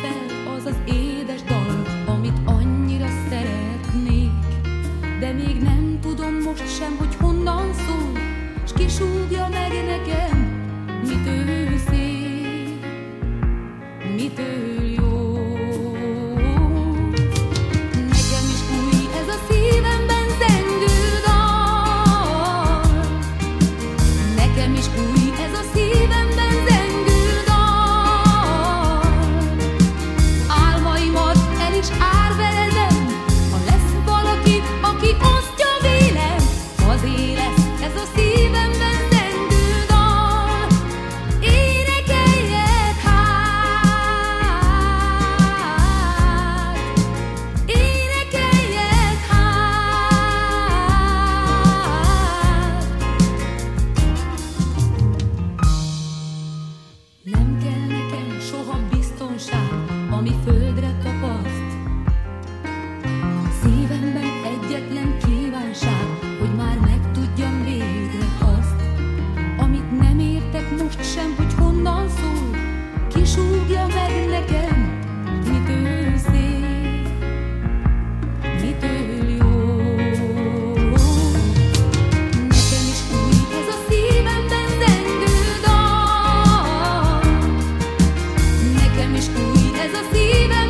fel az az édes dal, amit annyira szeretnék. De még nem tudom most sem, hogy honnan szól, s ki súgja meg nekem, mitől szép, mitől jó. Nekem is új ez a szívemben zengő dal, nekem is új ez a szívemben zengő dal. Álmaimat el is árverezem, ha lesz valaki, aki osztja vélem, azért lesz ez a szívemben zengő dal. Énekeljek hát, énekeljek hát. Nem kell nekem soha biztonság, ami földre tapaszt. Szívemben egyetlen kívánság, hogy már megtudjam végre azt, amit nem értek most sem, hogy honnan szól, ki súgja meg nekem, mitől szép, mitől jó. Nekem is új ez a szívemben zengő dal, nekem is új ez a szívemben